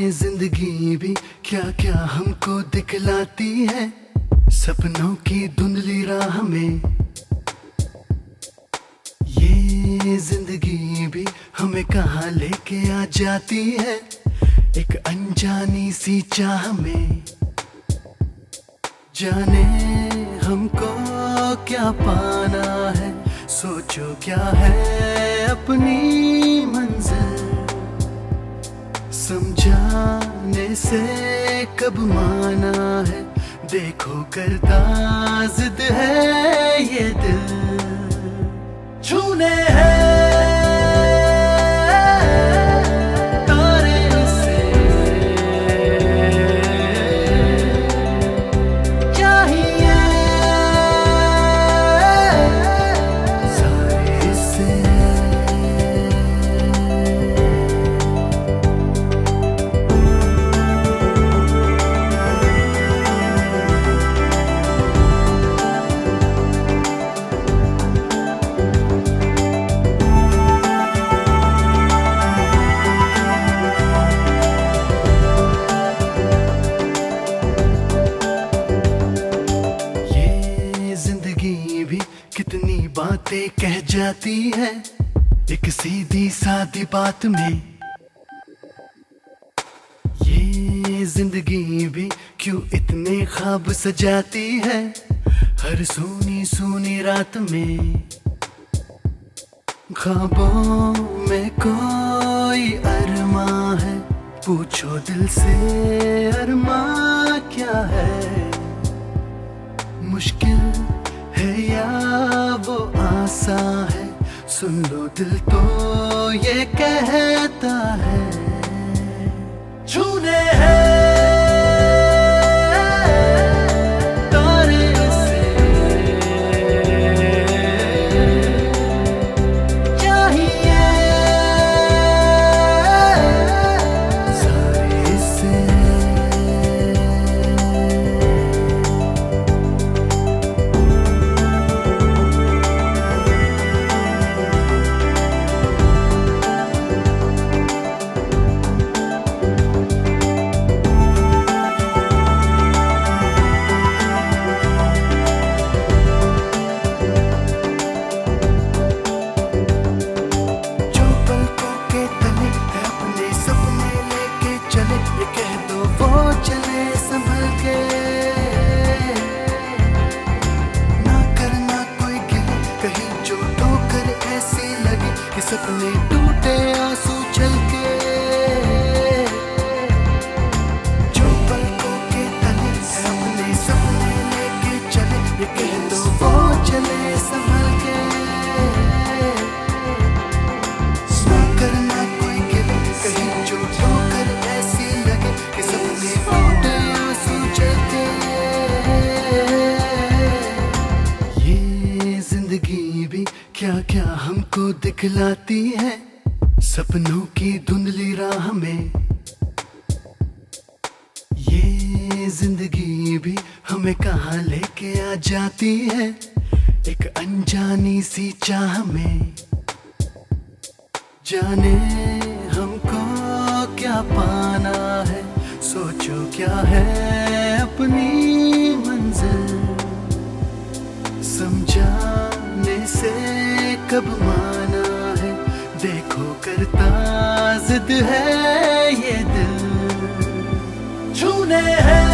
जिंदगी भी क्या क्या हमको दिखलाती है, सपनों की धुंधली राह में। ये जिंदगी भी हमें कहाँ लेके आ जाती है, एक अनजानी सी चाह में। जाने हमको क्या पाना है, सोचो क्या है अपनी मंजिल। समझाने से कब माना है, देखो करता जिद है ये दिल। छूने हैं तारे से, चाहिए सारे से। कितनी बातें कह जाती है एक सीधी सादी बात में। ये जिंदगी भी क्यों इतने ख्वाब सजाती है हर सूनी सूनी रात में। ख्वाबों में कोई अरमा है, पूछो दिल से अरमा क्या है। मुश्किल है या वो आसा है, सुन लो दिल तो ये कहता है। छूने हैं तारे से, चाहिए सारे से। सपने टूटे आंसू छलके, जो पलकों के तले अपने सपने लेके चले, ये कह दो वो चले संभल के। ना करना कोई गिले, कहीं जो ठोकर ऐसी लगे कि सपने टूटे आंसू छलके। ये जिंदगी भी क्या क्या हमको दिखलाती है, सपनों की धुंधली राह में। ये जिंदगी भी हमें कहाँ लेके आ जाती है, एक अनजानी सी चाह में। जाने हमको क्या पाना है, सोचो क्या है अपनी मंजिल। समझाने से कब माना है, देखो करता जिद है ये दिल। छूने हैं